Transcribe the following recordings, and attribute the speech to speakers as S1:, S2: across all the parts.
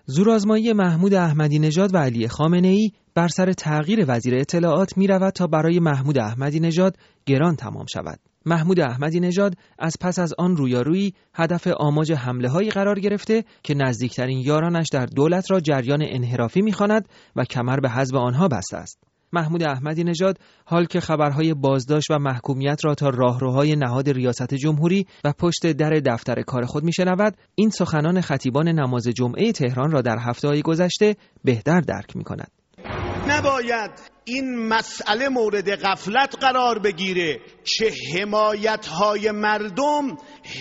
S1: زورآزمایی محمود احمدی نژاد و علی خامنه‌ای بر سر تغییر وزیر اطلاعات می رود تا برای محمود احمدی نژاد گران تمام شود. محمود احمدی نژاد از پس از آن رویارویی هدف آماج حمله‌هایی قرار گرفته که نزدیکترین یارانش در دولت را جریان انحرافی می‌خواند و کمر به حزب آنها بسته است. محمود احمدی نژاد حال که خبرهای بازداشت و محکومیت را تا راهروهای نهاد ریاست جمهوری و پشت در دفتر کار خود می‌شنود، این سخنان خطیبان نماز جمعه تهران را در هفته‌های گذشته بهتر درک می‌کند.
S2: نباید این مسئله مورد غفلت قرار بگیره که حمایت‌های مردم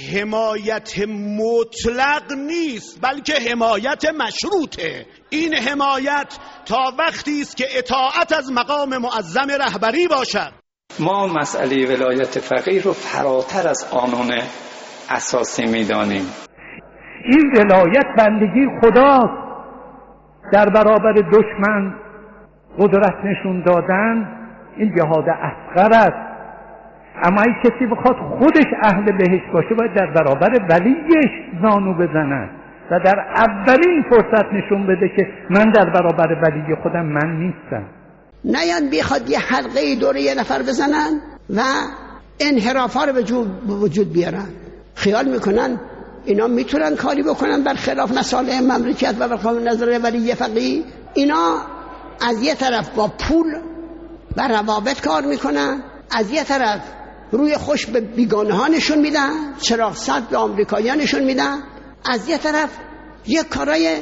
S2: حمایت مطلق نیست، بلکه حمایت مشروطه. این حمایت تا وقتی است که اطاعت از مقام معظم رهبری باشد.
S3: ما مسئله ولایت فقیه رو فراتر از قانون اساسی می‌دانیم.
S4: این ولایت بندگی خداست. در برابر دشمن قدرت نشون دادن این جهاد اصغر است، اما اگه کسی بخواد خودش اهل بهشت باشه باید در برابر ولیش زانو بزنن و در اولین فرصت نشون بده که من در برابر ولی خودم من نیستم.
S5: نیان بیخواد یه حلقه دوره یه نفر بزنن و انحرافا رو به وجود بیارن. خیال میکنن اینا میتونن کاری بکنن بر خلاف مصالح مملکت و بر نظر ولی فقیه. اینا از یه طرف با پول و روابط کار میکنن، از یه طرف روی خوش به بیگانه ها نشون میدن، چراغ سد به آمریکایی ها نشون میدن، از یه طرف یه کارای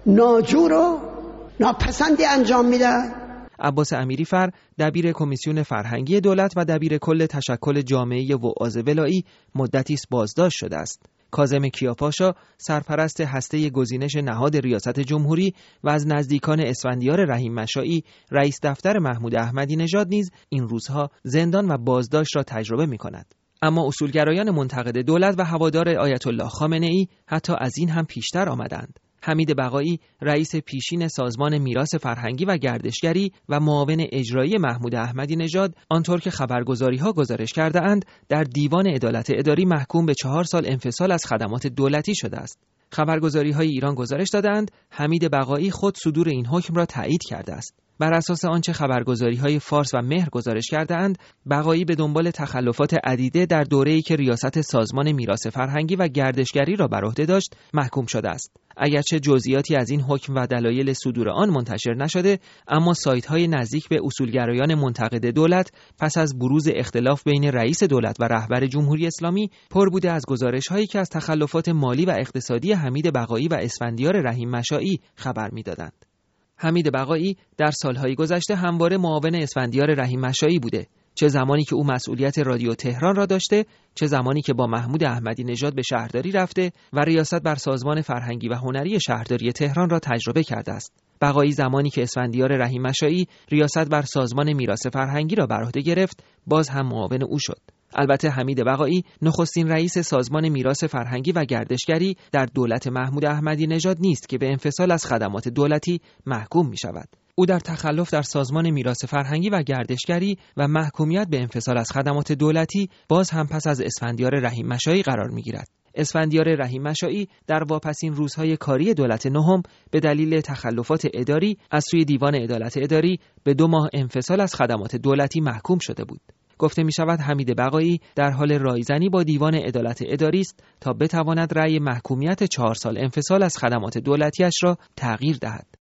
S5: ناجور و ناپسندی انجام میدن.
S1: عباس امیریفر، دبیر کمیسیون فرهنگی دولت و دبیر کل تشکل جامعه وعاظ ولایی، مدتی است بازداشت شده است. کاظم کیاپاشا، سرپرست هسته گزینش نهاد ریاست جمهوری و از نزدیکان اسفندیار رحیم مشائی، رئیس دفتر محمود احمدی نژاد نیز این روزها زندان و بازداشت را تجربه می‌کند. اما اصولگرایان منتقد دولت و هوادار آیت الله خامنه‌ای حتی از این هم پیشتر آمدند. حمید بقایی، رئیس پیشین سازمان میراث فرهنگی و گردشگری و معاون اجرایی محمود احمدی نژاد، آنطور که خبرگزاری‌ها گزارش کرده‌اند، در دیوان عدالت اداری محکوم به 4 سال انفصال از خدمات دولتی شده است. خبرگزاری‌های ایران گزارش دادند حمید بقایی خود صدور این حکم را تایید کرده است. بر اساس آنچه خبرگزاری‌های فارس و مهر گزارش کرده‌اند، بقایی به دنبال تخلفات عدیده در دوره‌ای که ریاست سازمان میراث فرهنگی و گردشگری را بر عهده داشت، محکوم شده است. اگرچه جزئیاتی از این حکم و دلایل صدور آن منتشر نشده، اما سایت‌های نزدیک به اصولگرایان منتقد دولت پس از بروز اختلاف بین رئیس دولت و رهبر جمهوری اسلامی پر بوده از گزارش‌هایی که از تخلفات مالی و اقتصادی حمید بقایی و اسفندیار رحیم مشائی خبر می‌دادند. حمید بقایی در سالهای گذشته همواره معاون اسفندیار رحیم مشائی بوده، چه زمانی که او مسئولیت رادیو تهران را داشته، چه زمانی که با محمود احمدی نژاد به شهرداری رفته و ریاست بر سازمان فرهنگی و هنری شهرداری تهران را تجربه کرده است. بقایی زمانی که اسفندیار رحیم مشائی ریاست بر سازمان میراث فرهنگی را بر عهده گرفت، باز هم معاون او شد. البته حمید بقایی نخستین رئیس سازمان میراث فرهنگی و گردشگری در دولت محمود احمدی نژاد نیست که به انفصال از خدمات دولتی محکوم می شود. او در تخلف در سازمان میراث فرهنگی و گردشگری و محکومیت به انفصال از خدمات دولتی باز هم پس از اسفندیار رحیم مشائی قرار می گیرد. اسفندیار رحیم مشائی در واپسین روزهای کاری دولت نهم به دلیل تخلفات اداری از سوی دیوان عدالت اداری به 2 ماه انفصال از خدمات دولتی محکوم شده بود. گفته می شود حمید بقایی در حال رایزنی با دیوان عدالت اداری است تا بتواند رأی محکومیت 4 سال انفصال از خدمات دولتیش را تغییر دهد.